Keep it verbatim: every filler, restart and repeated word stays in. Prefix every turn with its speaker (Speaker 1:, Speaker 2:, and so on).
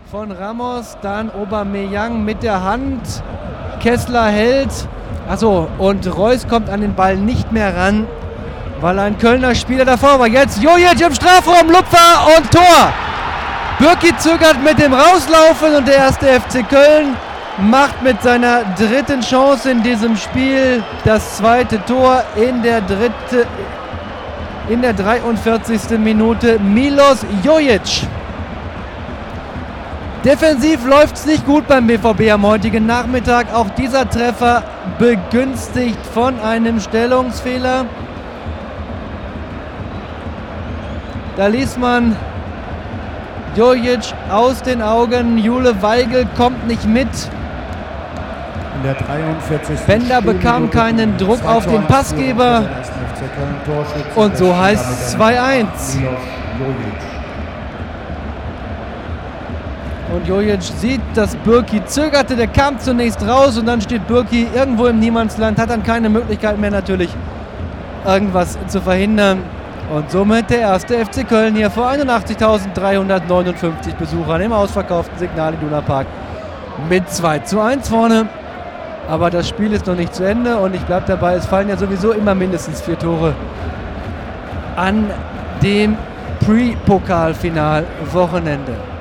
Speaker 1: von Ramos, dann Aubameyang mit der Hand, Kessler hält, achso, und Reus kommt an den Ball nicht mehr ran, weil ein Kölner Spieler davor war. Jetzt Jojic im Strafraum, Lupfer und Tor! Bürki zögert mit dem Rauslaufen und der erste F C Köln macht mit seiner dritten Chance in diesem Spiel das zweite Tor in der dritte, in der dreiundvierzigsten Minute. Milos Jojic. Defensiv läuft es nicht gut beim B V B am heutigen Nachmittag. Auch dieser Treffer begünstigt von einem Stellungsfehler. Da ließ man Jojic aus den Augen. Jule Weigel kommt nicht mit.
Speaker 2: In der dreiundvierzigsten
Speaker 1: Bender bekam keinen Druck auf den Passgeber. Und so heißt es zwei eins. Und Jojic sieht, dass Bürki zögerte. Der kam zunächst raus und dann steht Bürki irgendwo im Niemandsland. Hat dann keine Möglichkeit mehr natürlich, irgendwas zu verhindern. Und somit der erste F C Köln hier vor einundachtzigtausenddreihundertneunundfünfzig Besuchern im ausverkauften Signal Iduna Park mit zwei zu eins vorne. Aber das Spiel ist noch nicht zu Ende und ich bleibe dabei, es fallen ja sowieso immer mindestens vier Tore an dem Pre-Pokal-Final-Wochenende.